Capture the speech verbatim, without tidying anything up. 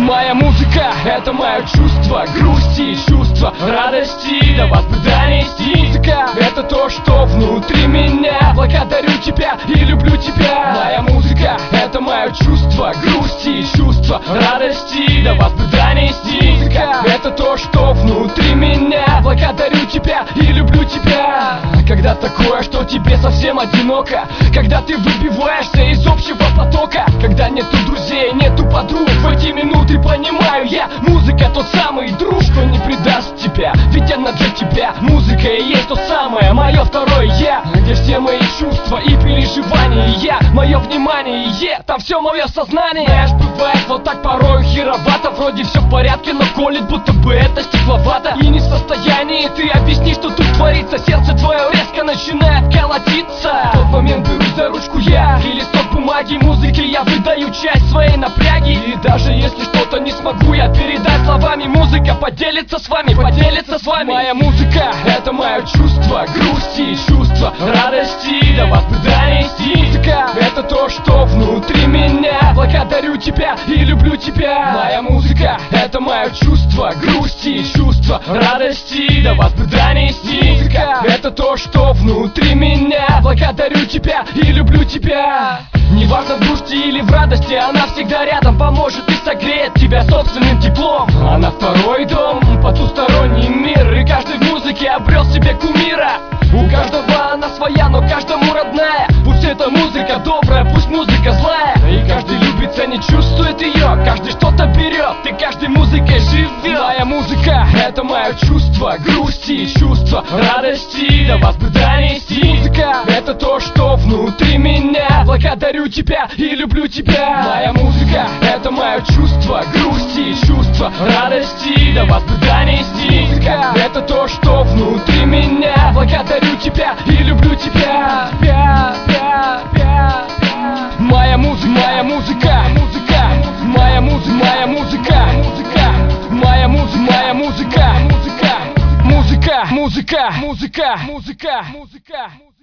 Моя музыка — это мое чувство грусти, чувство радости, до вас бы донести. Музыка — это то, что внутри меня. Благодарю тебя и люблю тебя. Моя музыка — это мое чувство грусти, чувство радости, до вас бы донести. Музыка — это то, что внутри меня. Благодарю тебя и люблю тебя. Когда такое, что тебе совсем одиноко, когда ты выбиваешься из общего потока, когда нету друзей, нету подруг, в эти минуты понимаю я, музыка тот самый друг, что не предаст тебя, ведь она для тебя. Музыка и есть то самое, мое второе я, где все мои чувства и переживания. Я, мое внимание, е, там все мое сознание. Знаешь, бывает вот так порою херовато, вроде все в порядке, но колет, будто бы это стекловато. И не в состоянии ты объяснить, что тут творится. Сердце твое резко начинает колотиться. В тот момент берусь за ручку я и листок бумаги, музыки я выдаю часть своей напряги. И даже если что-то не смогу я передать словами, музыка поделится с вами, поделится с вами. Моя музыка — это мое чувство грусти, чувство радости, до вас бы донести. Музыка — это то, что внутри меня. Благодарю тебя и люблю тебя. Моя музыка — это мое чувство грусти, чувство радости, до вас бы донести. Музыка — это то, что внутри меня. Благодарю тебя и люблю тебя. Неважно в грусти или в радости, она всегда рядом, поможет и согреет тебя собственным теплом. Она второй дом, потусторонний мир, и каждый в музыке обрел себе кумира. У каждого она своя, но каждому родная. Пусть эта музыка добрая, пусть музыка злая. И каждый любит, ценит, чувствует ее. Каждый что-то берет, и каждый музыкой живет. Моя музыка — это мое чувство грусти, чувство радости, до вас бы донести. Музыка — это то, что внутри меня. Благодарю тебя и люблю тебя. Моя музыка — это мое чувство грусти, чувство радости, до вас бы донести. Музыка — это то, что внутри меня. Благодарю тебя и люблю тебя. Пя, пя, пя, пя. Моя музыка, моя музыка, музыка, моя музыка, моя музыка, музыка, моя музыка, моя музыка, музыка, музыка, музыка, музыка, музыка, музыка.